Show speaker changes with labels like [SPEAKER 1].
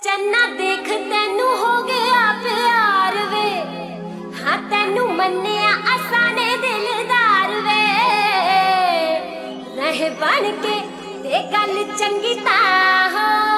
[SPEAKER 1] चन्ना देख तेनू हो गया प्यार वे, हाँ तेनू मन्निया असाने दिलदार वे। रह बन के ते गल चंगी ता हो